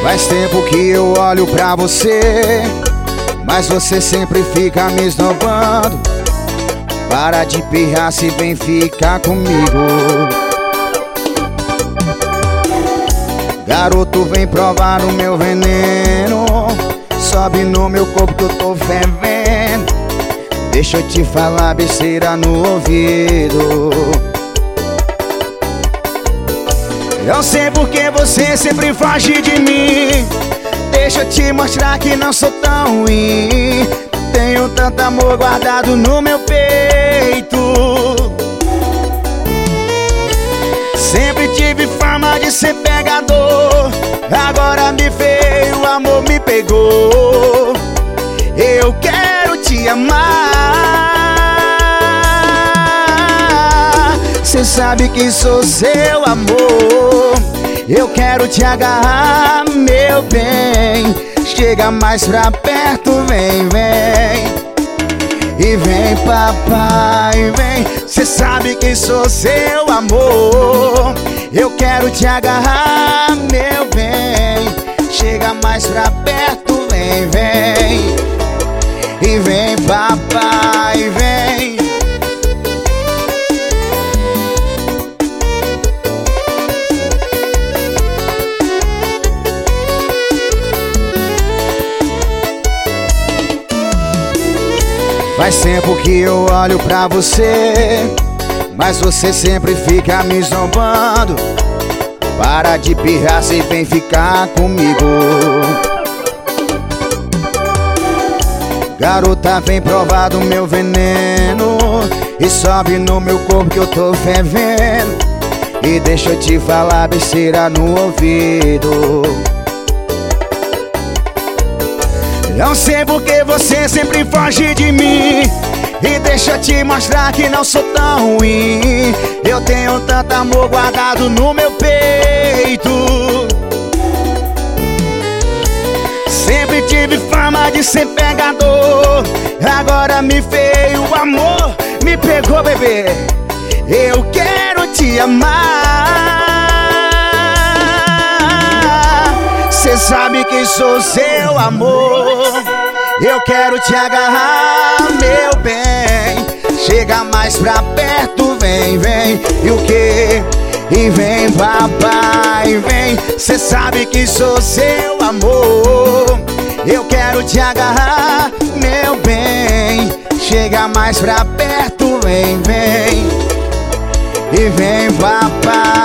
Faz tempo que eu olho pra você, mas você sempre fica me esnobando. Para de pirraça e vem ficar comigo. Garoto, vem provar o meu veneno. Sobe no meu corpo que eu tô fervendo. Deixa eu te falar besteira no ouvido. Eu sei porque você sempre foge de mim. Deixa eu te mostrar que não sou tão ruim. Tenho tanto amor guardado no meu peito. Sempre tive fama de ser pegador. Agora me veio, o amor me pegou. Eu quero te amar. Cê sabe que sou seu amor. Eu quero te agarrar, meu bem. Chega mais pra perto, vem, vem. E vem, papai, vem. Cê sabe que sou seu amor. Eu quero te agarrar, meu bem. Chega mais pra perto, vem, vem. E vem, papai, vem. Faz tempo que eu olho pra você, mas você sempre fica me zombando. Para de pirraça e vem ficar comigo. Garota, vem provar do meu veneno. E sobe no meu corpo que eu tô fervendo. E deixa eu te falar besteira no ouvido. Eu sei porque você sempre foge de mim. E deixa eu te mostrar que não sou tão ruim. Eu tenho tanto amor guardado no meu peito. Sempre tive fama de ser pegador. Agora me veio o amor, me pegou, bebê. Eu quero te amar. Cê sabe que sou seu amor. Eu quero te agarrar, meu bem. Chega mais pra perto, vem, vem. E o quê? E vem, papai, vem. Cê sabe que sou seu amor. Eu quero te agarrar, meu bem. Chega mais pra perto, vem, vem. E vem, papai.